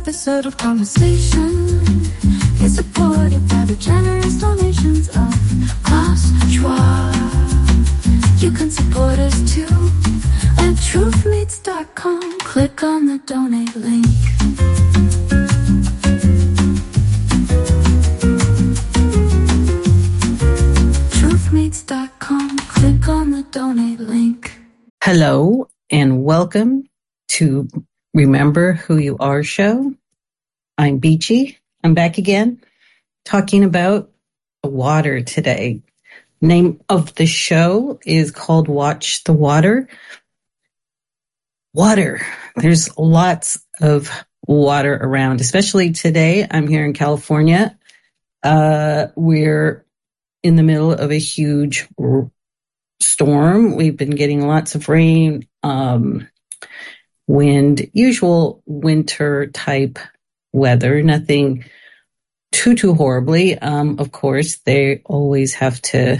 episode of Conversation is supported by the generous donations of Klaus Schwab. You can support us too at truthmeets.com. Click on the donate link. Truthmeets.com. Click on the donate link. Hello and welcome to Remember Who You Are show. I'm Beachy. I'm back again talking about water today. Name of the show is called Watch the Water. Water. There's lots of water around, especially today. I'm here in California. We're in the middle of a huge storm. We've been getting lots of rain, wind, usual winter type weather, nothing too horribly. Of course, they always have to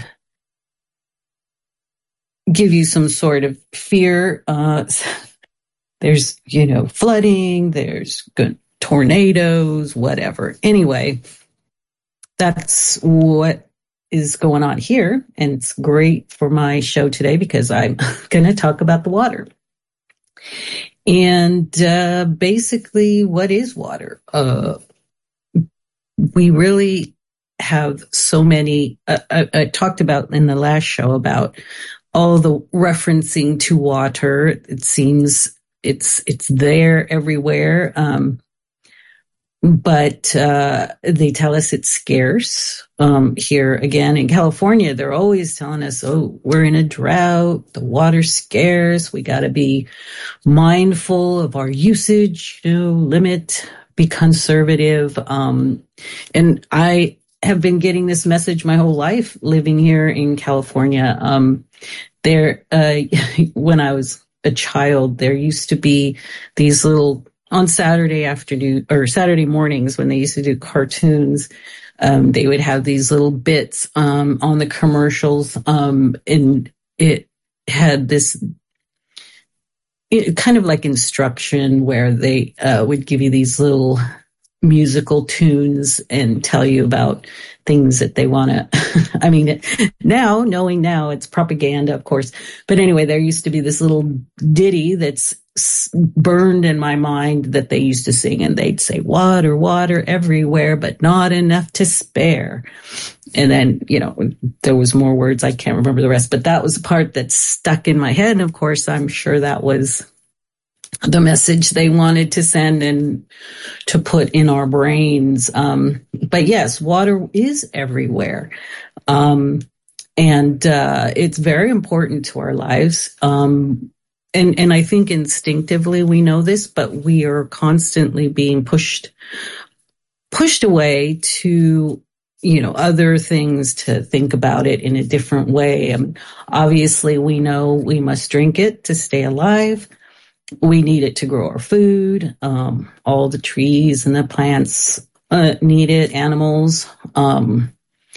give you some sort of fear. There's, flooding, there's good tornadoes, whatever. Anyway, that's what is going on here. And it's great for my show today because I'm going to talk about the water. And basically, what is water? We really have so many. I talked about in the last show about all the referencing to water. It seems it's there everywhere. But they tell us it's scarce. Here again in California, they're always telling us, oh, we're in a drought, the water's scarce, we got to be mindful of our usage, limit, be conservative. And I have been getting this message my whole life living here in California. When I was a child, there used to be these little, on Saturday afternoon or Saturday mornings when they used to do cartoons, they would have these little bits on the commercials, and it had this kind of like instruction where they would give you these little musical tunes and tell you about things that they want to. I mean, knowing now it's propaganda, of course. But anyway, there used to be this little ditty that's burned in my mind that they used to sing, and they'd say, water, water everywhere, but not enough to spare. And then, there was more words. I can't remember the rest, but that was the part that stuck in my head. And of course, I'm sure that was the message they wanted to send and to put in our brains. But yes, water is everywhere. And it's very important to our lives. And I think instinctively we know this, but we are constantly being pushed away to, other things, to think about it in a different way. Obviously we know we must drink it to stay alive. We need it to grow our food. All the trees and the plants need it, animals. And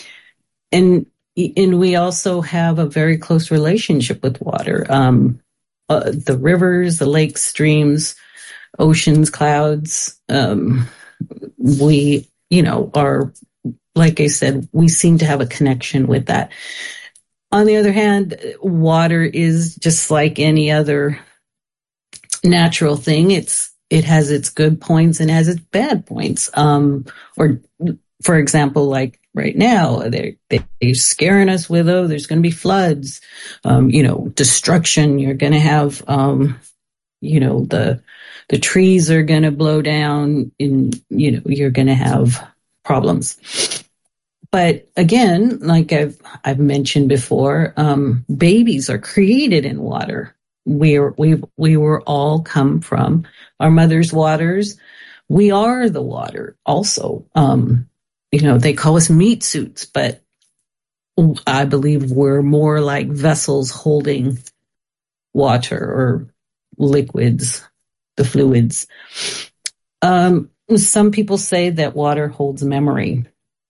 we also have a very close relationship with water. The rivers, the lakes, streams, oceans, clouds. We, are, like I said, we seem to have a connection with that. On the other hand, water is just like any other natural thing. It has its good points and has its bad points. Or for example, like right now, they're scaring us with, there's going to be floods, destruction. You're going to have, the trees are going to blow down and, you're going to have problems. But again, like I've mentioned before, babies are created in water. We were all come from our mother's waters. We are the water also. They call us meat suits, but I believe we're more like vessels holding water or liquids, the fluids. Some people say that water holds memory.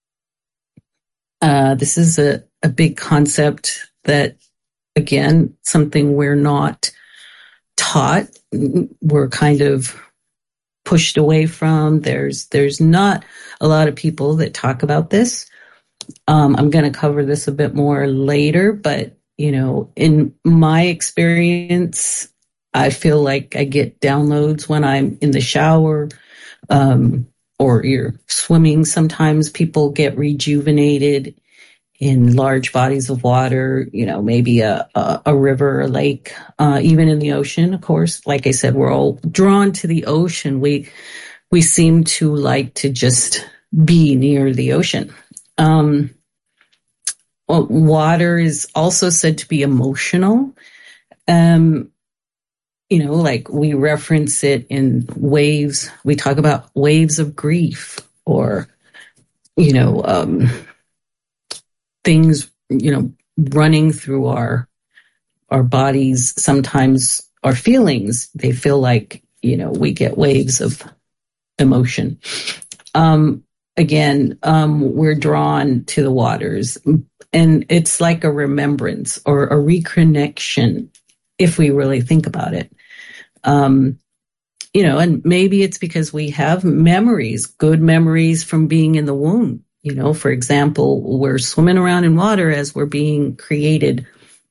This is a big concept that, again, something we're not taught. We're kind of pushed away from. There's not a lot of people that talk about this. I'm going to cover this a bit more later, but in my experience, I feel like I get downloads when I'm in the shower, or you're swimming. Sometimes people get rejuvenated in large bodies of water, maybe a river, a lake, even in the ocean, of course. Like I said, we're all drawn to the ocean. We seem to like to just be near the ocean. Water is also said to be emotional. Like we reference it in waves. We talk about waves of grief, or, things, running through our bodies. Sometimes our feelings, they feel like, we get waves of emotion. Again, we're drawn to the waters, and it's like a remembrance or a reconnection, if we really think about it. And maybe it's because we have memories, good memories from being in the womb. For example, we're swimming around in water as we're being created.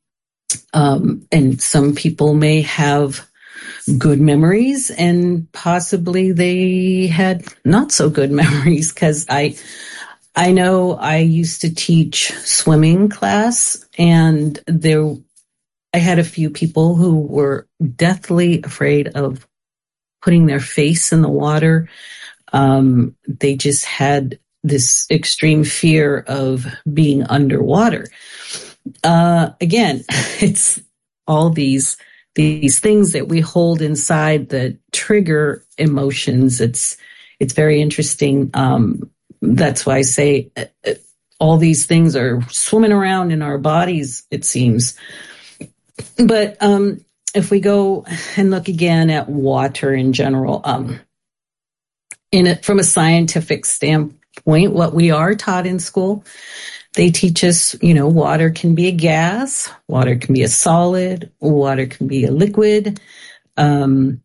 And some people may have good memories, and possibly they had not so good memories, because I know I used to teach swimming class, and I had a few people who were deathly afraid of putting their face in the water. They just had this extreme fear of being underwater. Again, it's all these things that we hold inside that trigger emotions. It's very interesting. That's why I say all these things are swimming around in our bodies, it seems. But if we go and look again at water in general, from a scientific standpoint, what we are taught in school, they teach us, water can be a gas, water can be a solid, water can be a liquid. And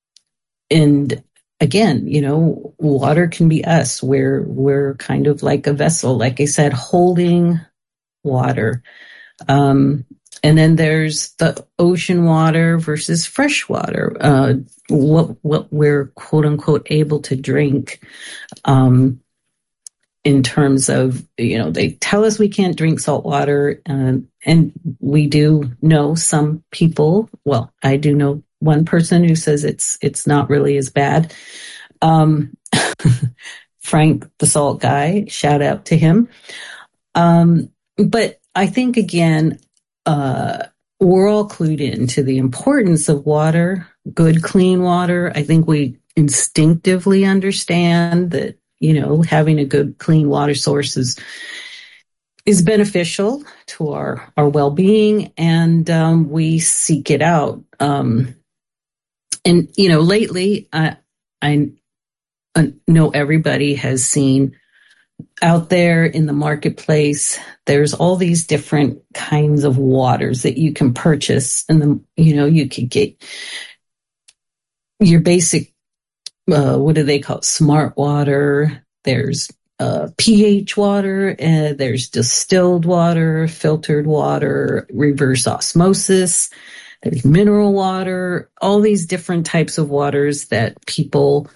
again, water can be us. We're kind of like a vessel, like I said, holding water. And then there's the ocean water versus fresh water, what we're quote unquote able to drink. In terms of, they tell us we can't drink salt water, and we do know some people. Well, I do know one person who says it's not really as bad. Frank, the salt guy, shout out to him. But I think, again, we're all clued into the importance of water, good, clean water. I think we instinctively understand that, having a good, clean water source is beneficial to our well-being, and we seek it out. And lately, I know everybody has seen out there in the marketplace, there's all these different kinds of waters that you can purchase, and you could get your basic, what do they call it? Smart water. There's pH water, and there's distilled water, filtered water, reverse osmosis. There's mineral water, all these different types of waters that people,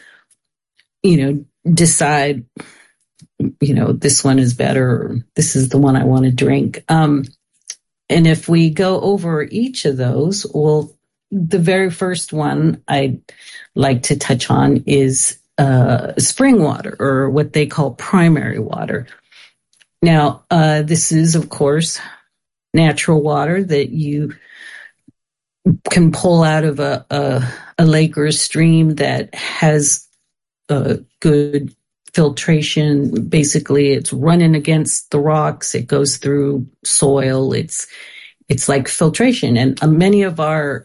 decide, this one is better, or this is the one I want to drink. And if we go over each of those, well, the very first one I'd like to touch on is spring water, or what they call primary water. Now, this is, of course, natural water that you can pull out of a lake or a stream that has good filtration. Basically, it's running against the rocks. It goes through soil. It's like filtration. And many of our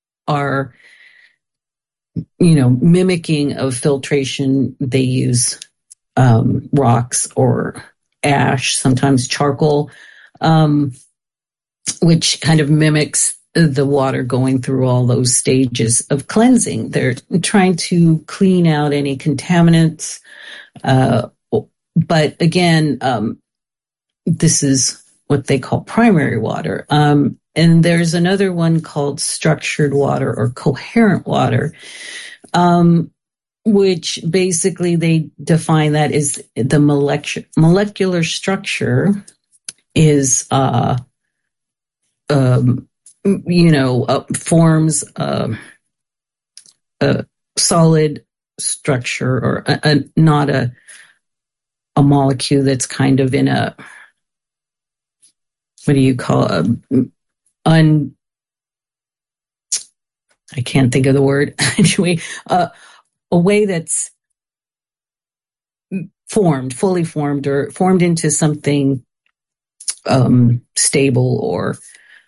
mimicking of filtration, they use rocks or ash, sometimes charcoal, which kind of mimics the water going through all those stages of cleansing. They're trying to clean out any contaminants. But again, this is what they call primary water. And there's another one called structured water or coherent water, which basically they define that as the molecular structure is, forms a solid structure or not a molecule that's kind of in a, what do you call I can't think of the word. Anyway, a way that's fully formed or formed into something stable or,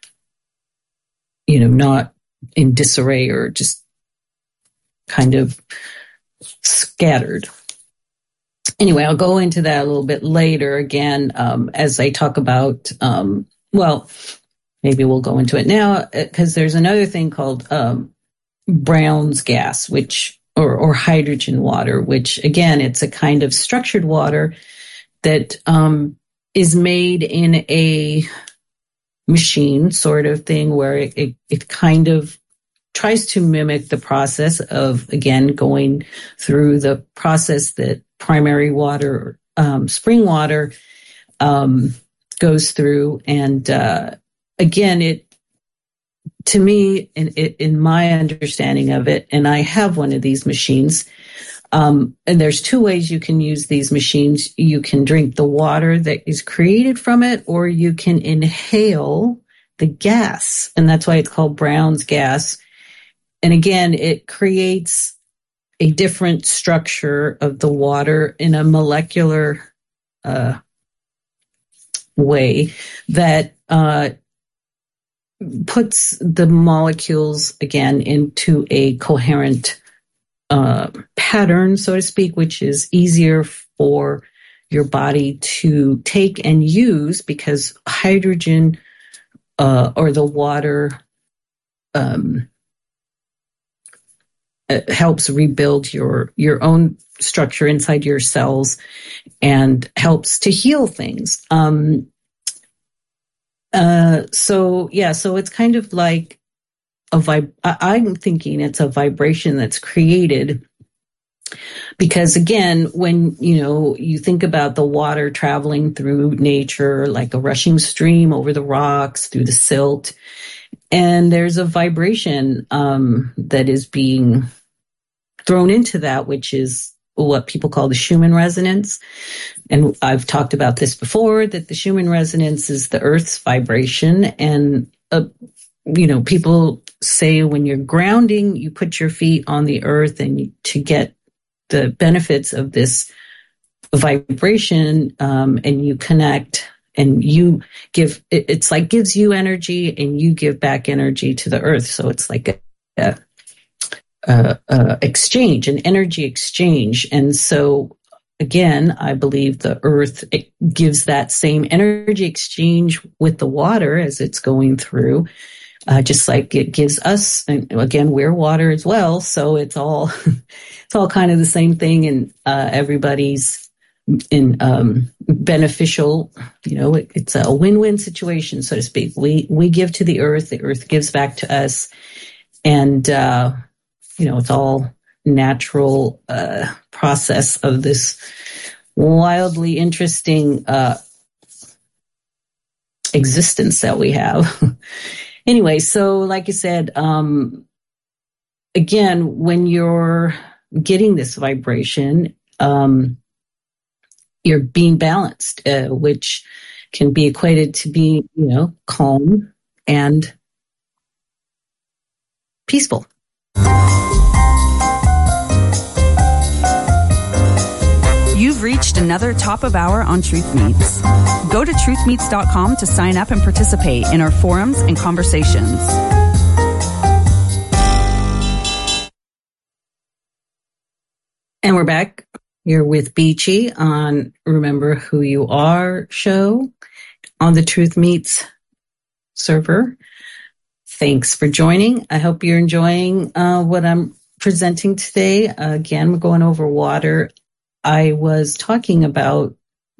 not in disarray or just kind of scattered. Anyway, I'll go into that a little bit later again as I talk about, maybe we'll go into it now because there's another thing called Brown's gas, which or hydrogen water, which again, it's a kind of structured water that is made in a machine sort of thing where it kind of tries to mimic the process of, again, going through the process that primary water, spring water goes through. And again, to me, in my understanding of it, and I have one of these machines, and there's two ways you can use these machines. You can drink the water that is created from it, or you can inhale the gas. And that's why it's called Brown's gas. And again, it creates a different structure of the water in a molecular way that puts the molecules, again, into a coherent pattern, so to speak, which is easier for your body to take and use because hydrogen or the water helps rebuild your own structure inside your cells and helps to heal things. So it's kind of like I'm thinking it's a vibration that's created because again, when, you think about the water traveling through nature, like a rushing stream over the rocks, through the silt, and there's a vibration, that is being thrown into that, which is what people call the Schumann resonance. And I've talked about this before, that the Schumann resonance is the Earth's vibration. And, people say when you're grounding, you put your feet on the earth and to get the benefits of this vibration, and you connect and you give, it's like gives you energy and you give back energy to the earth. So it's like a exchange, an energy exchange. And so again, I believe the earth gives that same energy exchange with the water as it's going through, just like it gives us. And again, we're water as well. So it's all, it's all kind of the same thing, and everybody's in beneficial, it's a win-win situation, so to speak. We give to the earth gives back to us. And, it's all natural process of this wildly interesting existence that we have. Anyway, so like I said, again, when you're getting this vibration, you're being balanced, which can be equated to being, calm and peaceful. You've reached another top of hour on Truth Meets. Go to truthmeets.com to sign up and participate in our forums and conversations. And we're back. You're with Beachy on Remember Who You Are show on the Truth Meets server. Thanks for joining. I hope you're enjoying what I'm presenting today. Again, we're going over water. I was talking about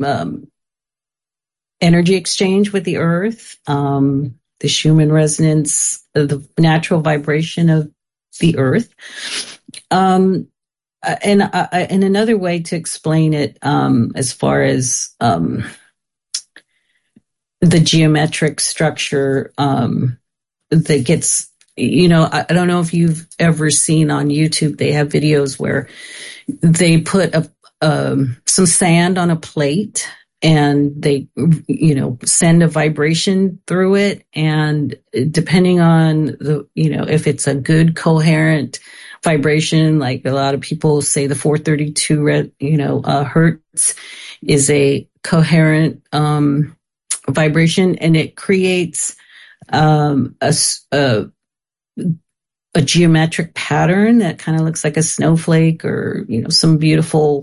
energy exchange with the earth, the Schumann resonance, the natural vibration of the earth. And another way to explain it, as far as the geometric structure that gets, I don't know if you've ever seen on YouTube, they have videos where they put some sand on a plate and they, send a vibration through it. And depending on if it's a good coherent vibration, like a lot of people say the 432, hertz is a coherent, vibration, and it creates a geometric pattern that kind of looks like a snowflake or some beautiful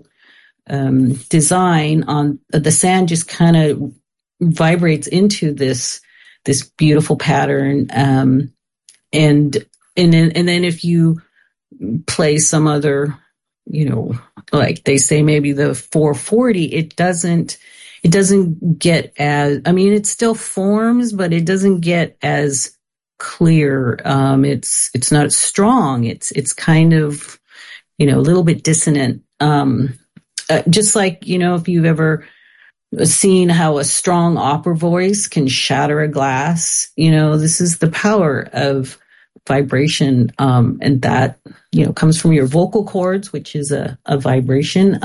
design on the sand. Just kind of vibrates into this beautiful pattern, and then if you play some other, like they say maybe the 440, it doesn't get as, it still forms, but it doesn't get as clear. It's not strong. It's kind of, a little bit dissonant. Just like, if you've ever seen how a strong opera voice can shatter a glass, this is the power of vibration. And that, comes from your vocal cords, which is a vibration.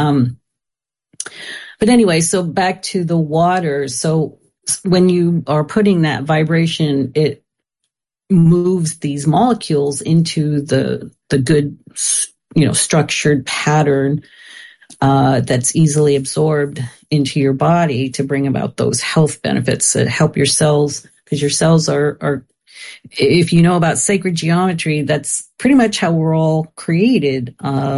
But anyway, so back to the water. So when you are putting that vibration, it moves these molecules into the good, structured pattern that's easily absorbed into your body to bring about those health benefits that help your cells, because your cells are, if you know about sacred geometry, that's pretty much how we're all created,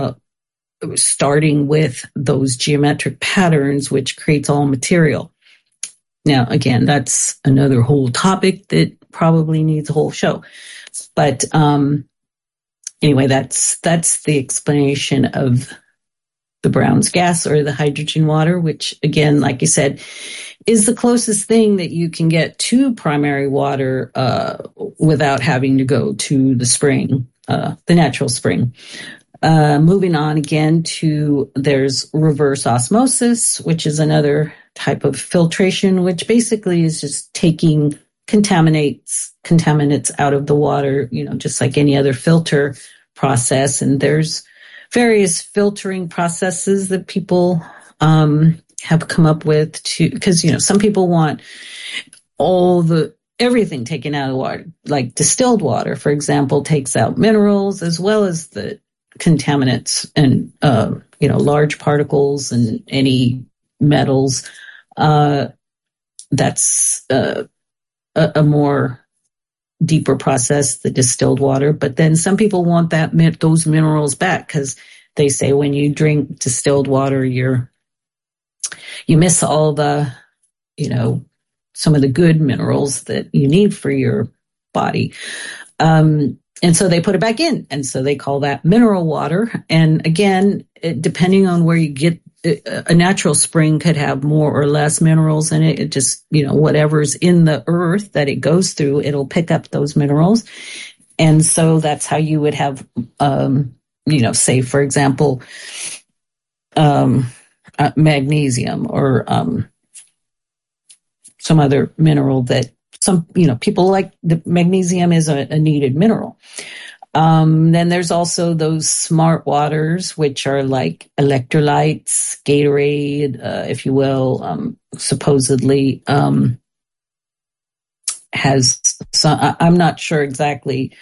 starting with those geometric patterns, which creates all material. Now, again, that's another whole topic that probably needs a whole show. But anyway, that's the explanation of the Brown's gas or the hydrogen water, which, again, like you said, is the closest thing that you can get to primary water without having to go to the spring, the natural spring. Moving on again there's reverse osmosis, which is another type of filtration, which basically is just taking contaminants out of the water, just like any other filter process. And there's various filtering processes that people have come up with because some people want everything taken out of the water, like distilled water, for example, takes out minerals as well as the contaminants and large particles and any metals. That's a more deeper process, the distilled water. But then some people want those minerals back, because they say when you drink distilled water, you miss all the some of the good minerals that you need for your body. And so they put it back in. And so they call that mineral water. And again, depending on where you get a natural spring could have more or less minerals in it. It just, whatever's in the earth that it goes through, it'll pick up those minerals. And so that's how you would have, say, for example, magnesium or some other mineral that people like. The magnesium is a needed mineral. Then there's also those smart waters, which are like electrolytes, Gatorade, if you will, supposedly has some, I'm not sure exactly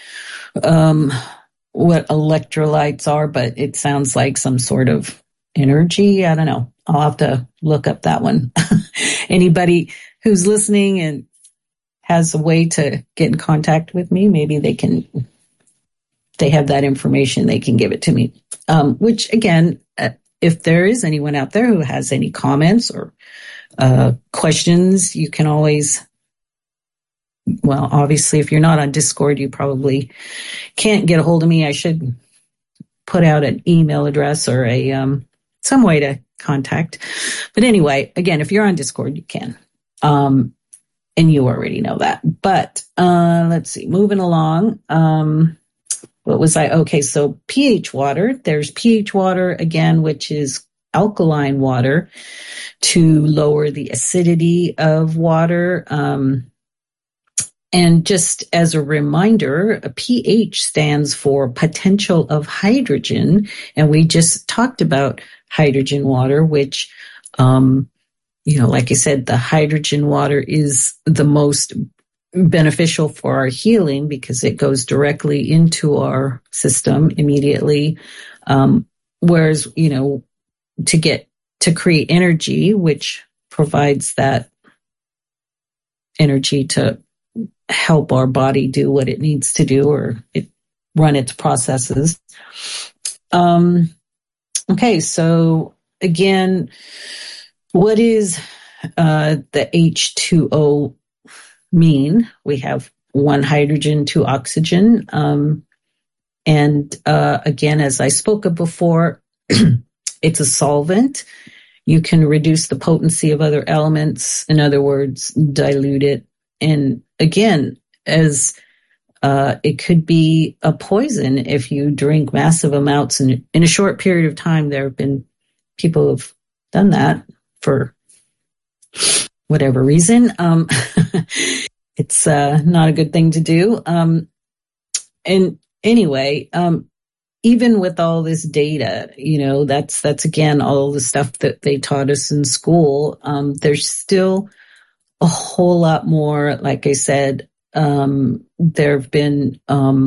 what electrolytes are, but it sounds like some sort of energy. I don't know. I'll have to look up that one. Anybody who's listening and has a way to get in contact with me, maybe they have that information, they can give it to me. Which again, if there is anyone out there who has any comments or questions, you can always well, obviously, if you're not on Discord, you probably can't get a hold of me. I should put out an email address or some way to contact. But anyway, again, if you're on Discord, you can. And you already know that. But let's see, moving along. What was I? Okay, so pH water. There's pH water, again, which is alkaline water to lower the acidity of water. And just as a reminder, a pH stands for potential of hydrogen. And we just talked about hydrogen water, which, like I said, the hydrogen water is the most beneficial for our healing because it goes directly into our system immediately. Whereas, to create energy, which provides that energy to help our body do what it needs to do or run its processes. Okay, so again, what is the H2O mean? We have one hydrogen, two oxygen. And again, as I spoke of before, it's a solvent. You can reduce the potency of other elements. In other words, dilute it. And again, as it could be a poison if you drink massive amounts. And in a short period of time, there have been people who've done that for whatever reason. It's not a good thing to do. And anyway, even with all this data, that's again, all the stuff that they taught us in school. There's still a whole lot more. Like I said, there have been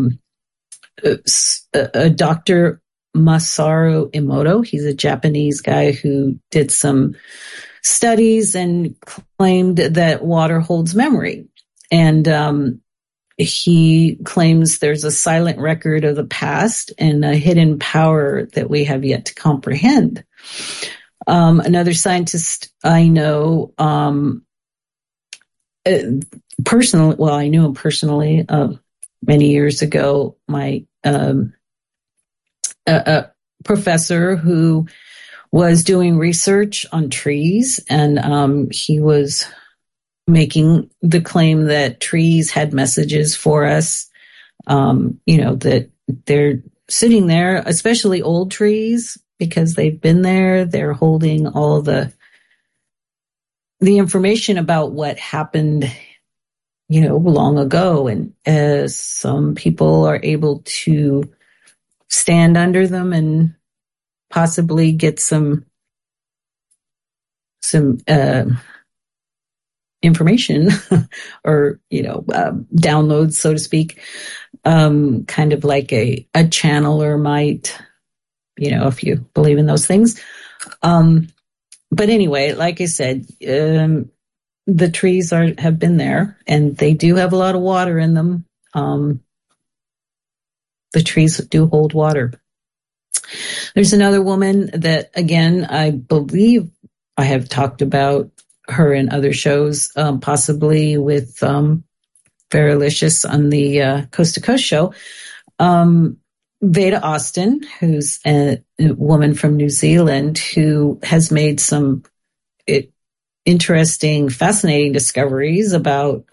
a Dr. Masaru Emoto. He's a Japanese guy who did some studies and claimed that water holds memory. And he claims there's a silent record of the past and a hidden power that we have yet to comprehend. Another scientist I know, personally, well, I knew him personally many years ago. My a professor who was doing research on trees, and he was making the claim that trees had messages for us. That they're sitting there, especially old trees, because they've been there. They're holding all the information about what happened, long ago. And as some people are able to stand under them and possibly get some information or, downloads, so to speak, kind of like a channeler might, if you believe in those things. But anyway, like I said, the trees have been there, and they do have a lot of water in them. The trees do hold water. There's another woman that, again, I believe I have talked about her in other shows, possibly with Verilicious on the Coast to Coast show. Veda Austin, who's a woman from New Zealand who has made some interesting, fascinating discoveries about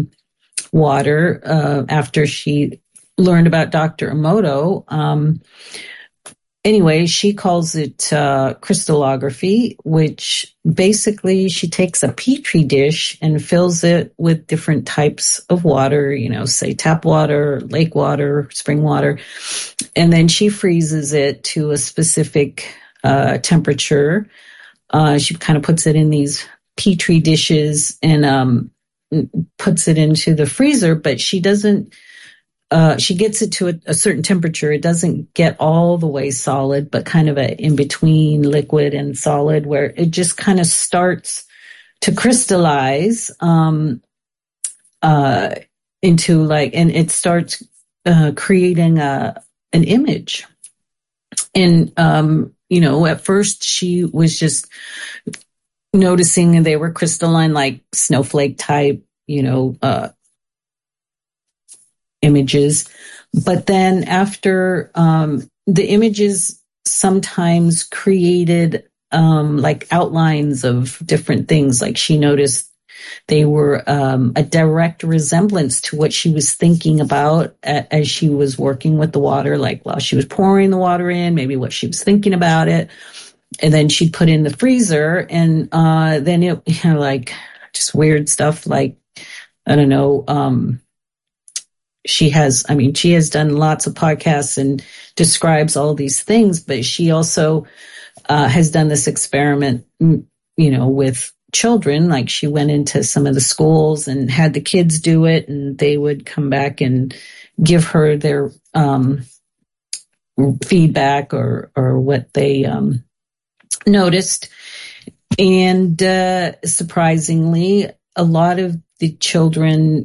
water after she learned about Dr. Emoto. Anyway, she calls it crystallography, which basically she takes a petri dish and fills it with different types of water, say tap water, lake water, spring water, and then she freezes it to a specific temperature. She kind of puts it in these petri dishes and puts it into the freezer, but she doesn't. She gets it to a certain temperature. It doesn't get all the way solid, but kind of a in between liquid and solid, where it just kind of starts to crystallize into and it starts creating an image. And at first she was just noticing they were crystalline, like snowflake type, images. But then after the images sometimes created like outlines of different things. Like she noticed they were a direct resemblance to what she was thinking about as she was working with the water, like while she was pouring the water in, maybe what she was thinking about it. And then she'd put in the freezer, and then it, like just weird stuff like, I don't know, she has done lots of podcasts and describes all these things, but she also has done this experiment, with children. Like she went into some of the schools and had the kids do it, and they would come back and give her their feedback or what they noticed. And surprisingly, a lot of the children,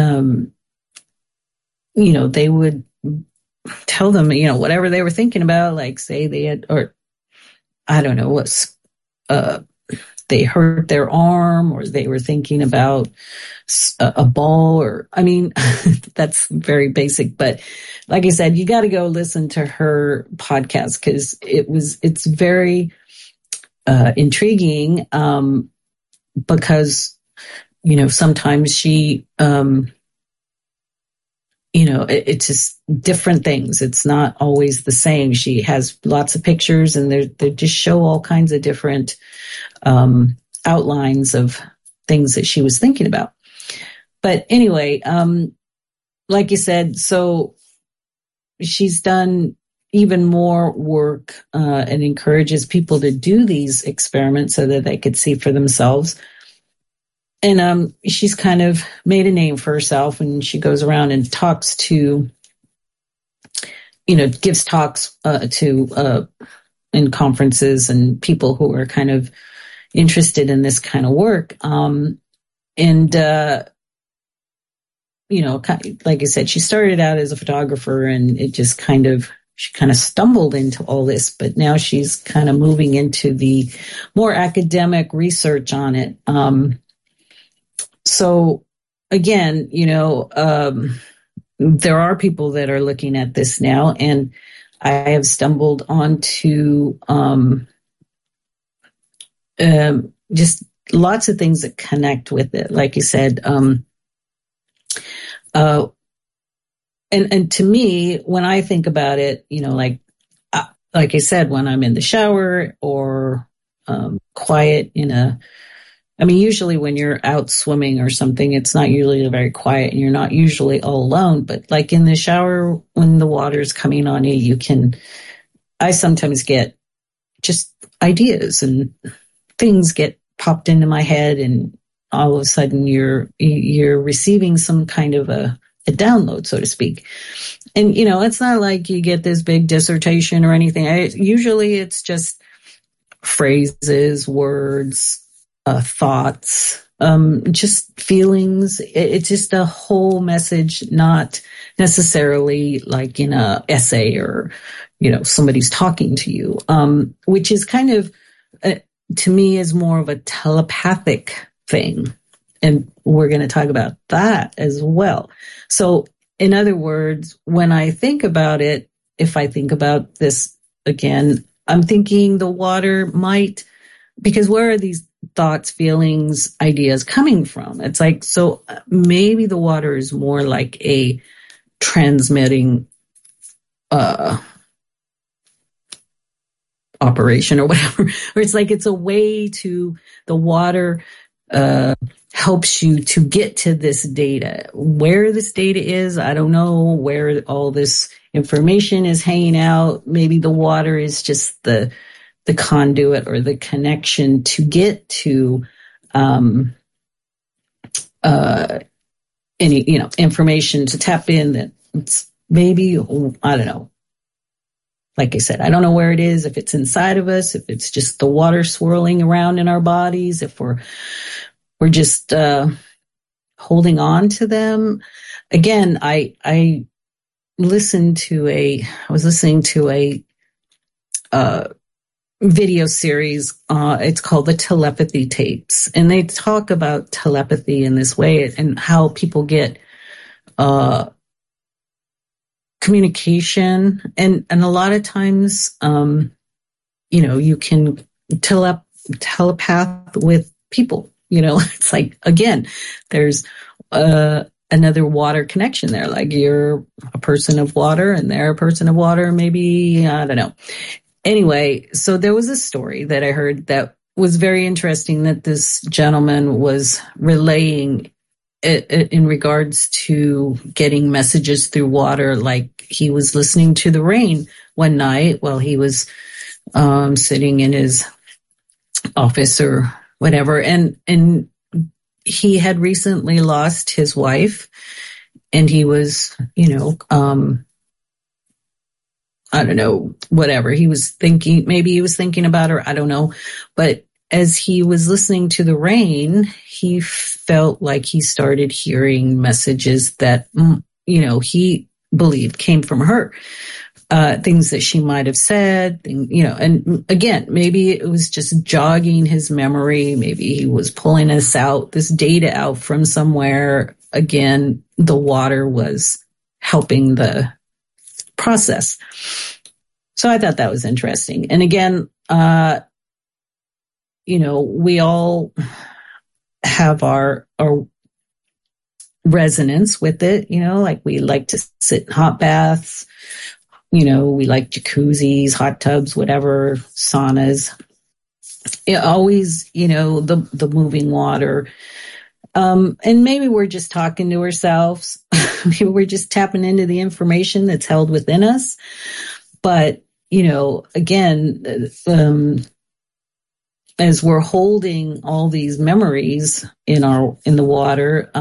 they would tell them, whatever they were thinking about, like say they had, or I don't know, they hurt their arm, or they were thinking about a ball, or, that's very basic. But like I said, you got to go listen to her podcast, because it's very intriguing, because, sometimes she, it's just different things. It's not always the same. She has lots of pictures, and they just show all kinds of different outlines of things that she was thinking about. But anyway, like you said, so she's done even more work and encourages people to do these experiments so that they could see for themselves. And she's kind of made a name for herself, and she goes around and talks to, gives talks to in conferences and people who are kind of interested in this kind of work. Like I said, she started out as a photographer, and she kind of stumbled into all this, but now she's kind of moving into the more academic research on it. So again, there are people that are looking at this now, and I have stumbled onto just lots of things that connect with it. Like you said, and to me, when I think about it, like I said, when I'm in the shower or quiet usually when you're out swimming or something, it's not usually very quiet, and you're not usually all alone. But like in the shower, when the water's coming on you, I sometimes get just ideas, and things get popped into my head, and all of a sudden you're receiving some kind of a download, so to speak. And, it's not like you get this big dissertation or anything. Usually it's just phrases, words, thoughts, just feelings. It's just a whole message, not necessarily like in a essay or, somebody's talking to you, which is kind of, to me, is more of a telepathic thing. And we're going to talk about that as well. So in other words, when I think about it, if I think about this again, I'm thinking the water might, because where are these thoughts, feelings, ideas coming from? It's like, so maybe the water is more like a transmitting operation or whatever, or it's like it's a way to, the water helps you to get to this data. Where this data is, I don't know. Where all this information is hanging out, maybe the water is just the conduit or the connection to get to any information to tap in. That it's maybe, I don't know. Like I said, I don't know where it is, if it's inside of us, if it's just the water swirling around in our bodies, if we're just holding on to them. Again, I was listening to a video series. It's called the Telepathy Tapes, and they talk about telepathy in this way and how people get communication, and a lot of times, you can telepath with people. It's like, again, there's another water connection there. Like, you're a person of water and they're a person of water. Maybe, I don't know. Anyway, so there was a story that I heard that was very interesting, that this gentleman was relaying in regards to getting messages through water. Like, he was listening to the rain one night while he was sitting in his office or whatever, and he had recently lost his wife, and he was, I don't know, whatever. He was thinking, maybe he was thinking about her, I don't know. But as he was listening to the rain, he felt like he started hearing messages that, he believed came from her. Things that she might have said, and again, maybe it was just jogging his memory. Maybe he was pulling this data out from somewhere. Again, the water was helping the process. So I thought that was interesting. And again, we all have our resonance with it, like we like to sit in hot baths. We like jacuzzis, hot tubs, whatever, saunas. Always, the moving water. And maybe we're just talking to ourselves. Maybe we're just tapping into the information that's held within us. But, again, as we're holding all these memories in the water,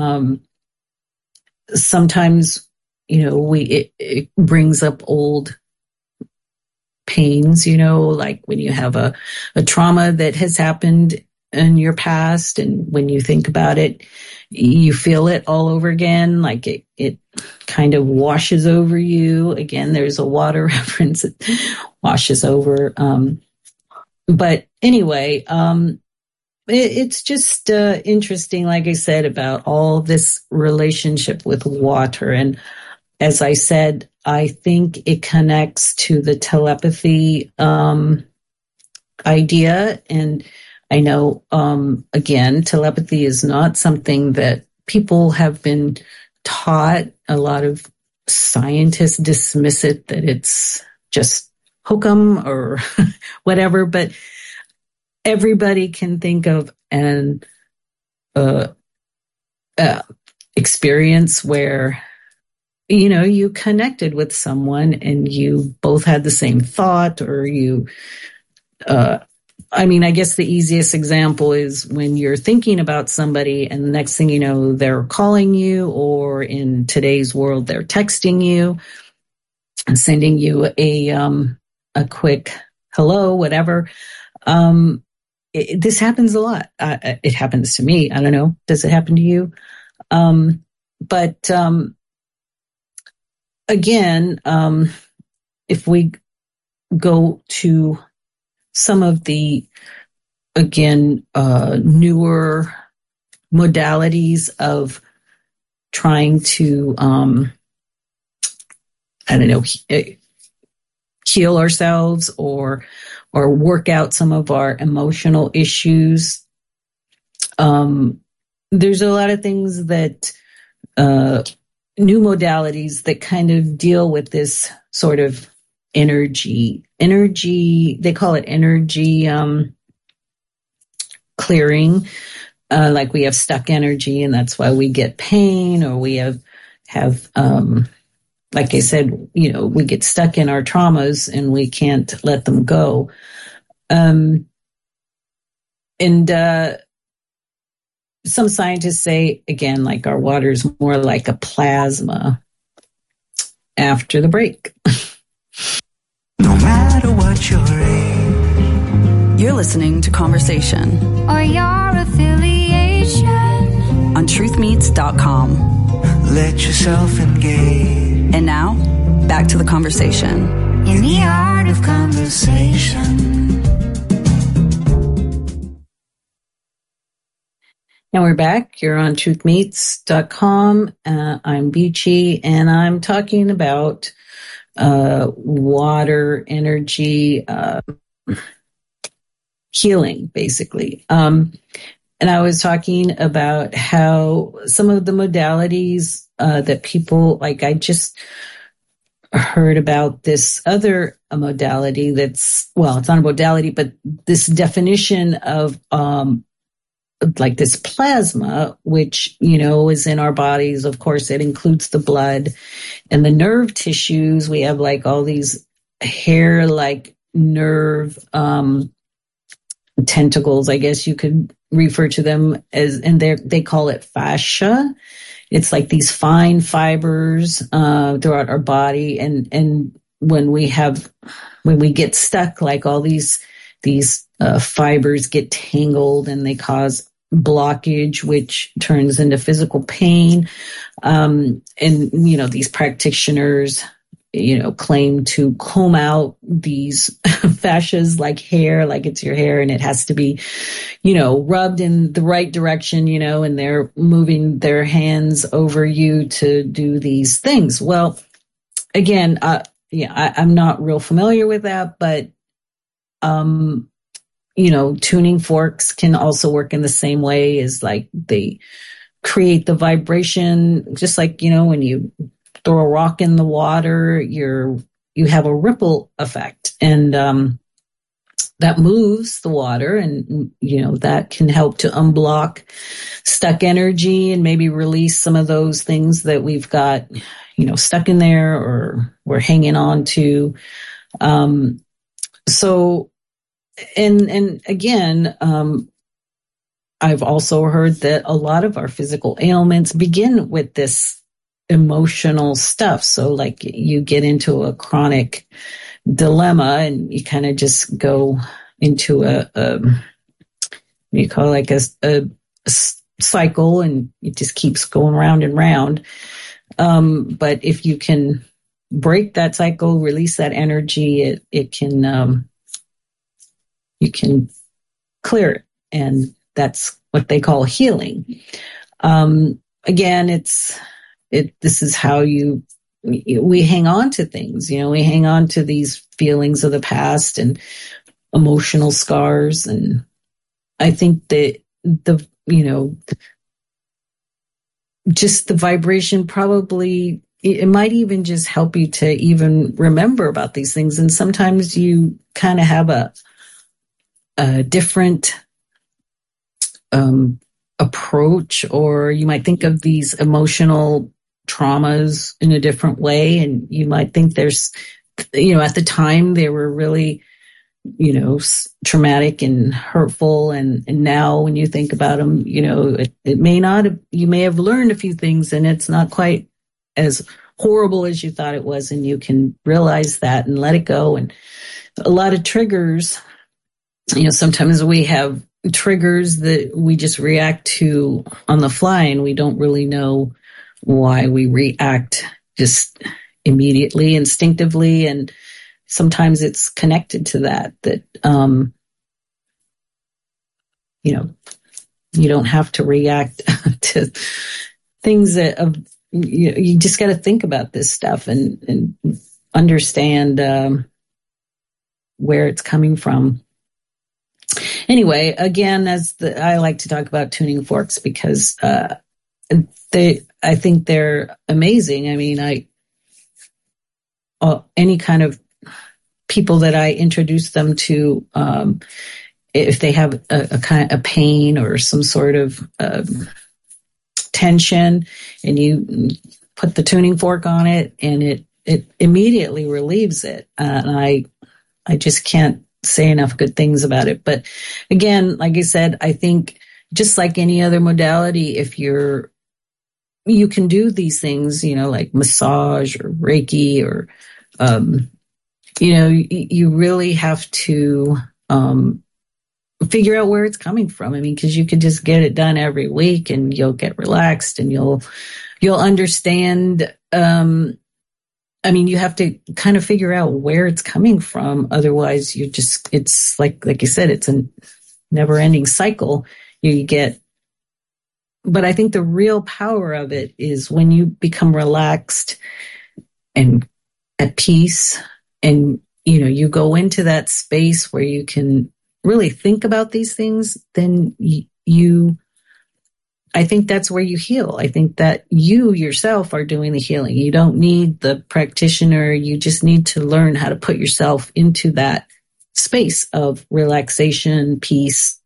sometimes it brings up old pains, like when you have a trauma that has happened in your past, and when you think about it, you feel it all over again, like it kind of washes over you. Again, there's a water reference, it washes over. But anyway, it's just interesting, like I said, about all this relationship with water. And as I said, I think it connects to the telepathy idea. And I know, again, telepathy is not something that people have been taught. A lot of scientists dismiss it, that it's just hokum or whatever. But everybody can think of an experience where you connected with someone and you both had the same thought, or I guess the easiest example is when you're thinking about somebody and the next thing you know, they're calling you, or in today's world, they're texting you and sending you a quick hello, whatever. This happens a lot. It happens to me. I don't know. Does it happen to you? But again, if we go to some of the, again, newer modalities of trying to, heal ourselves or work out some of our emotional issues. There's a lot of things that, new modalities that kind of deal with this sort of energy, they call it energy, clearing. Like we have stuck energy, and that's why we get pain, or we have, like I said, we get stuck in our traumas and we can't let them go. And some scientists say, again, like our water is more like a plasma. After the break. No matter what your age, you're listening to Conversation or your affiliation on truthmeets.com. Let yourself engage. And now, back to the conversation. In the art of conversation. And we're back. You're on truthmeets.com. I'm Beachy, and I'm talking about water, energy, healing, basically. And I was talking about how some of the modalities that people, like I just heard about this other modality that's, well, it's not a modality, but this definition of like this plasma, which, you know, is in our bodies. Of course, it includes the blood and the nerve tissues. We have like all these hair-like nerve tentacles, I guess you could refer to them as, and they call it fascia. It's like these fine fibers throughout our body, and when we get stuck, like all these fibers get tangled and they cause blockage, which turns into physical pain. And, you know, these practitioners, you know, claim to comb out these fascias like hair, like it's your hair, and it has to be, you know, rubbed in the right direction, you know, and they're moving their hands over you to do these things. Well, again, I'm not real familiar with that, but, you know, tuning forks can also work in the same way as like they create the vibration, just like, you know, when you throw a rock in the water, you have a ripple effect, and that moves the water, and, you know, that can help to unblock stuck energy and maybe release some of those things that we've got, you know, stuck in there or we're hanging on to. So, and again, I've also heard that a lot of our physical ailments begin with this emotional stuff. So like you get into a chronic dilemma and you kind of just go into you call it like a cycle, and it just keeps going round and round. But if you can break that cycle, release that energy, it can, you can clear it. And that's what they call healing. Again, this is how we hang on to things, you know, we hang on to these feelings of the past and emotional scars. And I think that you know, just the vibration probably, it might even just help you to even remember about these things. And sometimes you kind of have a different approach, or you might think of these emotional traumas in a different way. And you might think there's, you know, at the time they were really, you know, traumatic and hurtful. And now when you think about them, you know, it may not have, you may have learned a few things and it's not quite as horrible as you thought it was. And you can realize that and let it go. And a lot of triggers, you know, sometimes we have triggers that we just react to on the fly, and we don't really know why we react just immediately, instinctively. And sometimes it's connected to that, you know, you don't have to react to things that you just got to think about this stuff and understand where it's coming from. Anyway, again, I like to talk about tuning forks because I think they're amazing. I mean, any kind of people that I introduce them to, if they have a kind of pain or some sort of tension, and you put the tuning fork on it, and it immediately relieves it. And I just can't say enough good things about it. But again, like I said, I think just like any other modality, if you can do these things, you know, like massage or Reiki or, you know, you really have to figure out where it's coming from. I mean, because you could just get it done every week and you'll get relaxed and you'll understand. I mean, you have to kind of figure out where it's coming from. Otherwise, it's like you said, it's a never ending cycle. You get but I think the real power of it is when you become relaxed and at peace, and you go into that space where you can really think about these things, then I think that's where you heal. I think that you yourself are doing the healing. You don't need the practitioner. You just need to learn how to put yourself into that space of relaxation, peace,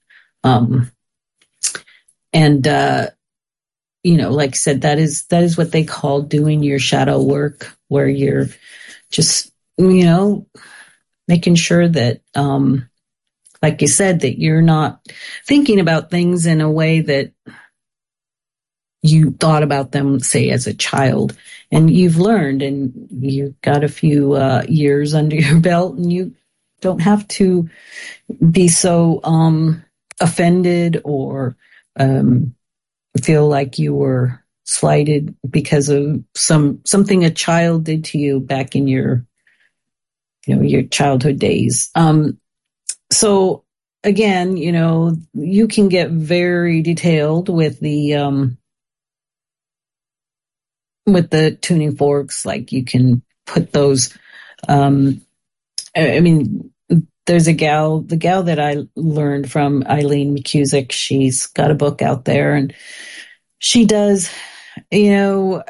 and like I said, that is what they call doing your shadow work, where you're just making sure that like you said, that you're not thinking about things in a way that you thought about them, say, as a child, and you've learned and you've got a few years under your belt, and you don't have to be so offended or feel like you were slighted because of something a child did to you back in your childhood days. So again, you can get very detailed with the tuning forks. Like, you can put those, there's the gal that I learned from, Eileen McCusick. She's got a book out there, and she does, you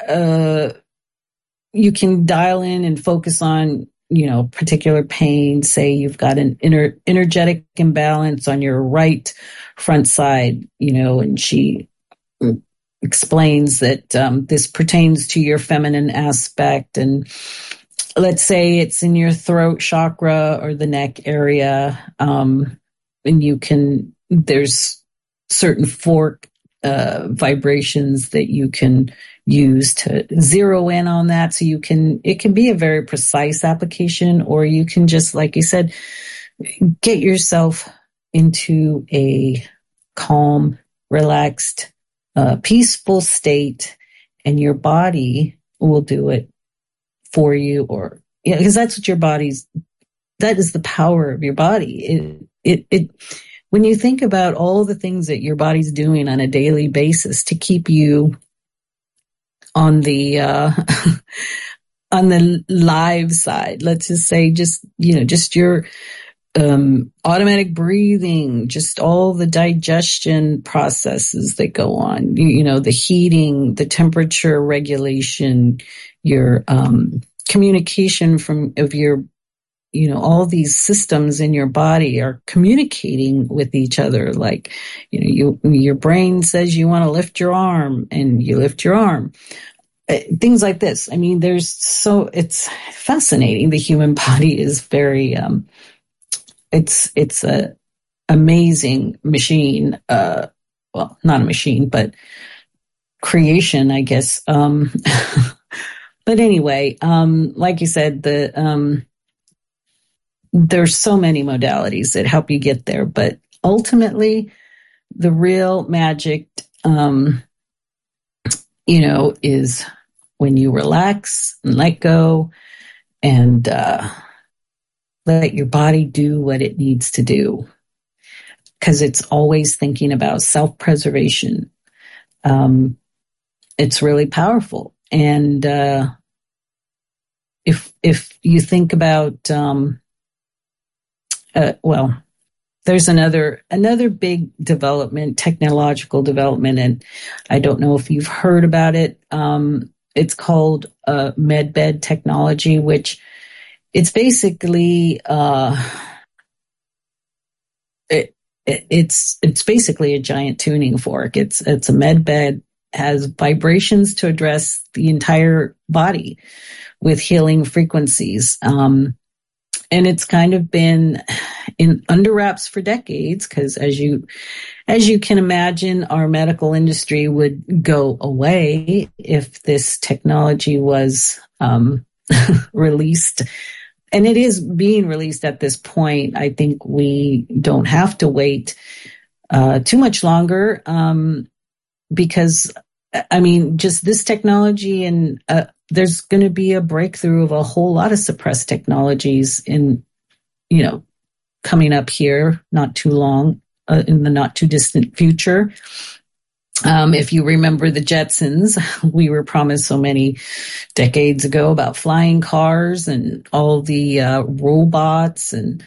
can dial in and focus on, particular pain. Say you've got an energetic imbalance on your right front side, and she explains that this pertains to your feminine aspect. And let's say it's in your throat chakra or the neck area. And there's certain fork vibrations that you can use to zero in on that. So it can be a very precise application, or you can just, like you said, get yourself into a calm, relaxed, peaceful state, and your body will do it for you. Or, because that's what that is the power of your body. When you think about all the things that your body's doing on a daily basis to keep you on the on the live side, let's just say, just your automatic breathing, just all the digestion processes that go on, the heating, the temperature regulation, your communication of your, all these systems in your body are communicating with each other. Like, your brain says you want to lift your arm, and you lift your arm. Things like this. It's fascinating. The human body is very, it's a amazing machine. Well, not a machine, but creation, I guess. But anyway, like you said, there's so many modalities that help you get there, but ultimately the real magic, is when you relax and let go and let your body do what it needs to do, because it's always thinking about self-preservation. It's really powerful. And if you think about, there's another big development, technological development, and I don't know if you've heard about it. It's called MedBed technology, which it's basically it's basically a giant tuning fork. It's a MedBed, has vibrations to address the entire body with healing frequencies. And it's kind of been in under wraps for decades, because as you can imagine, our medical industry would go away if this technology was released. And it is being released at this point. I think we don't have to wait too much longer, because, just this technology, and there's going to be a breakthrough of a whole lot of suppressed technologies coming up here, not too long, in the not too distant future. If you remember the Jetsons, we were promised so many decades ago about flying cars and all the robots and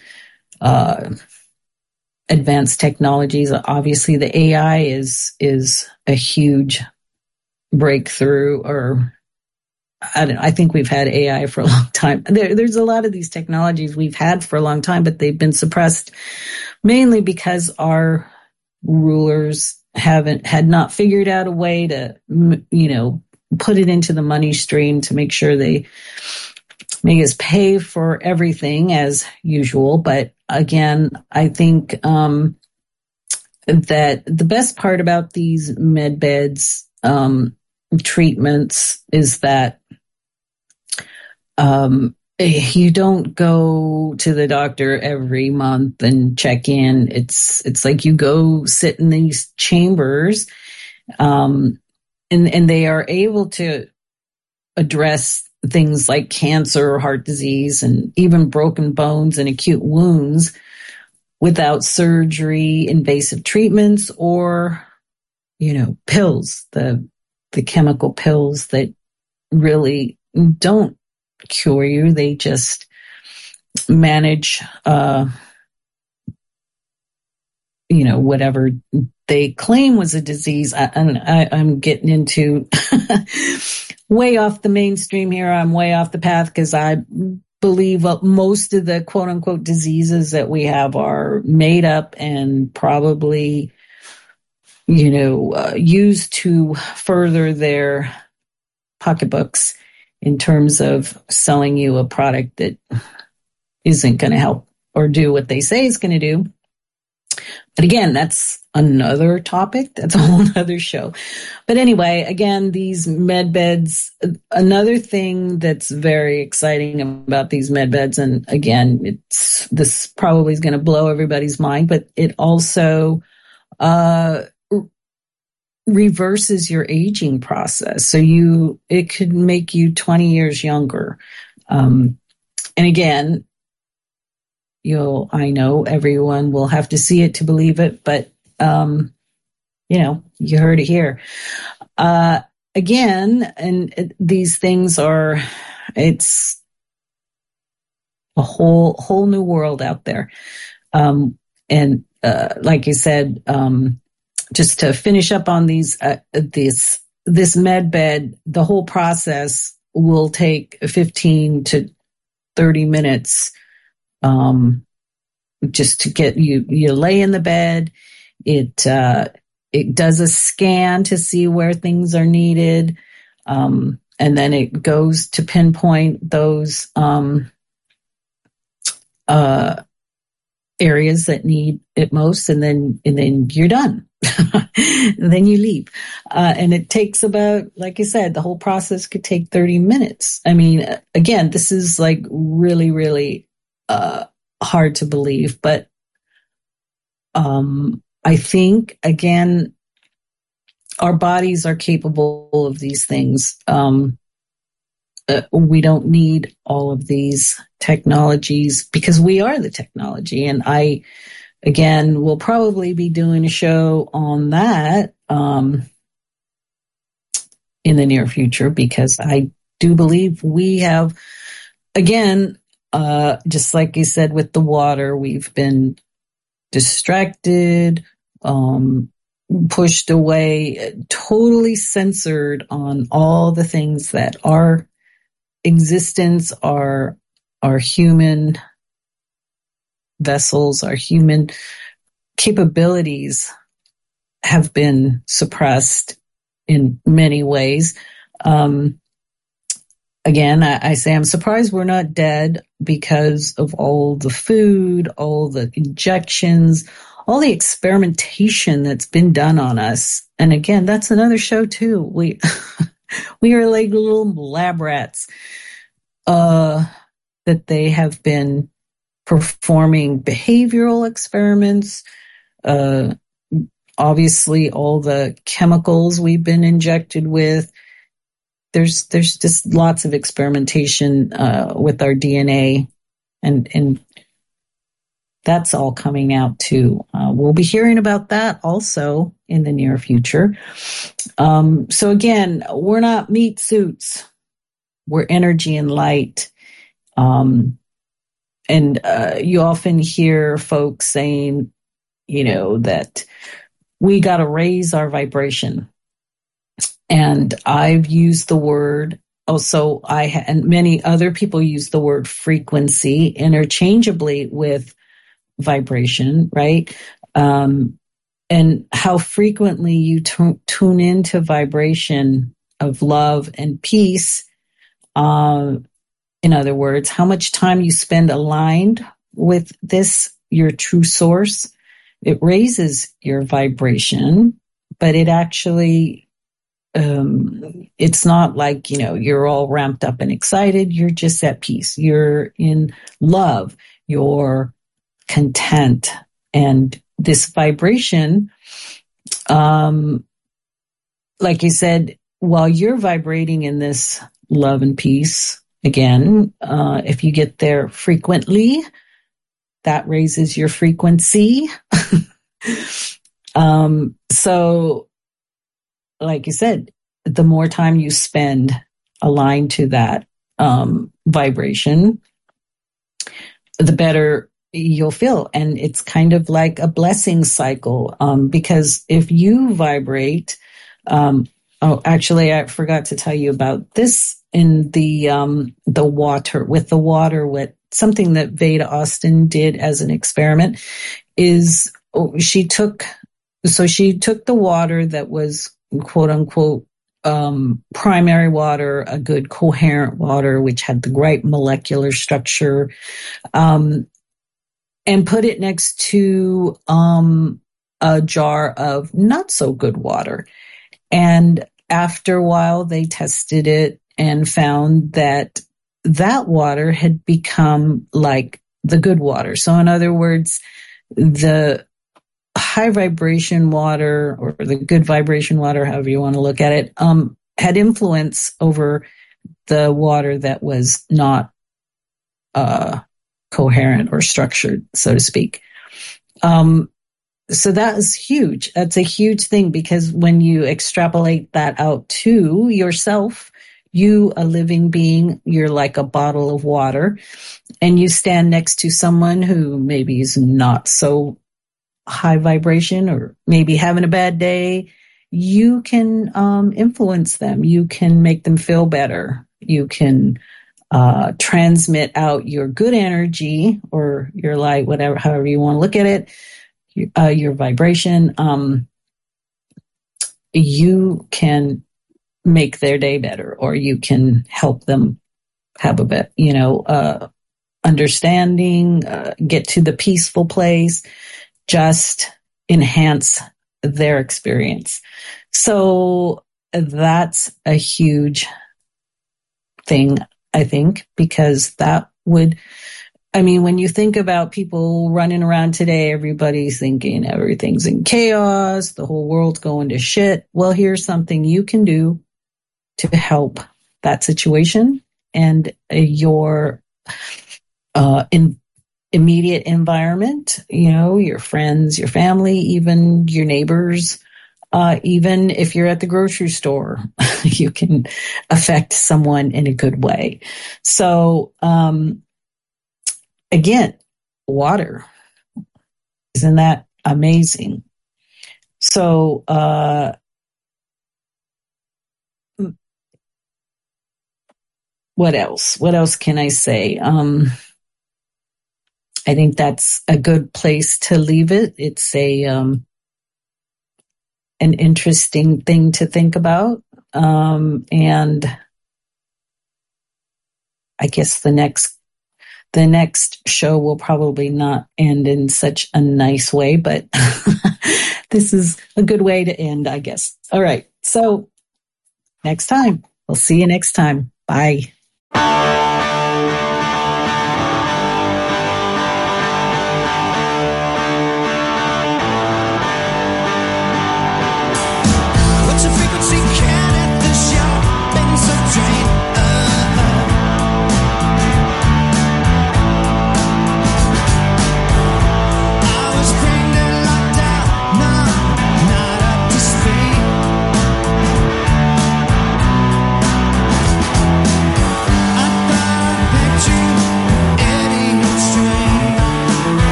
advanced technologies. Obviously, the AI is a huge breakthrough. Or I think we've had AI for a long time. There's a lot of these technologies we've had for a long time, but they've been suppressed mainly because our rulers had not figured out a way to, put it into the money stream to make sure they make us pay for everything as usual. But again, I think that the best part about these med beds treatments is that you don't go to the doctor every month and check in. It's like you go sit in these chambers, and they are able to address things like cancer, heart disease, and even broken bones and acute wounds without surgery, invasive treatments, or, pills, the chemical pills that really don't cure you. They just manage, whatever they claim was a disease. I'm getting into way off the mainstream here. I'm way off the path because I believe most of the quote unquote diseases that we have are made up and probably, used to further their pocketbooks in terms of selling you a product that isn't going to help or do what they say it's going to do. But again, that's another topic. That's a whole other show. But anyway, again, these med beds, another thing that's very exciting about these med beds, and again, this probably is going to blow everybody's mind, but it also reverses your aging process. So it could make you 20 years younger. And again, I know everyone will have to see it to believe it, but, you heard it here. Again, and these things it's a whole new world out there. And like you said, just to finish up on this med bed, the whole process will take 15 to 30 minutes. Just to get you lay in the bed. It does a scan to see where things are needed. And then it goes to pinpoint those, areas that need it most. And then you're done. Then you leave. And it takes about, like I said, the whole process could take 30 minutes. I mean, again, this is like really, really, hard to believe, but I think, again, our bodies are capable of these things. We don't need all of these technologies because we are the technology. And I, again, will probably be doing a show on that in the near future because I do believe we have, again, just like you said with the water, we've been distracted, pushed away, totally censored on all the things that our existence, our human vessels, our human capabilities have been suppressed in many ways. Again, I say I'm surprised we're not dead because of all the food, all the injections, all the experimentation that's been done on us. And again, that's another show too. We are like little lab rats that they have been performing behavioral experiments. Obviously, all the chemicals we've been injected with. There's just lots of experimentation with our DNA, and that's all coming out too. We'll be hearing about that also in the near future. So again, we're not meat suits. We're energy and light. And you often hear folks saying, that we got to raise our vibration. And I've used the word also, and many other people use the word frequency interchangeably with vibration, right? And how frequently you tune into vibration of love and peace. In other words, how much time you spend aligned with this, your true source, it raises your vibration, but it actually, it's not like, you're all ramped up and excited. You're just at peace. You're in love. You're content. And this vibration, like you said, while you're vibrating in this love and peace, again, if you get there frequently, that raises your frequency. So, like you said, the more time you spend aligned to that vibration, the better you'll feel. And it's kind of like a blessing cycle, because if you vibrate, actually, I forgot to tell you about this in the water, with something that Veda Austin did as an experiment is she took the water that was quote unquote primary water, a good coherent water, which had the right molecular structure, and put it next to a jar of not so good water. And after a while, they tested it and found that water had become like the good water. So in other words, the high vibration water or the good vibration water, however you want to look at it, had influence over the water that was not coherent or structured, so to speak. So that is huge. That's a huge thing, because when you extrapolate that out to yourself, you, a living being, you're like a bottle of water, and you stand next to someone who maybe is not so high vibration or maybe having a bad day, you can influence them. You can make them feel better. You can transmit out your good energy or your light, whatever, however you want to look at it, your vibration. You can make their day better, or you can help them have a bit, understanding, get to the peaceful place, just enhance their experience. So that's a huge thing, I think, because that would, when you think about people running around today, everybody's thinking everything's in chaos, the whole world's going to shit. Well, here's something you can do to help that situation and your immediate environment, your friends, your family, even your neighbors, even if you're at the grocery store, you can affect someone in a good way. So, again, water, isn't that amazing? So, what else? What else can I say? I think that's a good place to leave it. It's an interesting thing to think about. And I guess the next show will probably not end in such a nice way, but this is a good way to end, I guess. All right. So next time, we'll see you next time. Bye.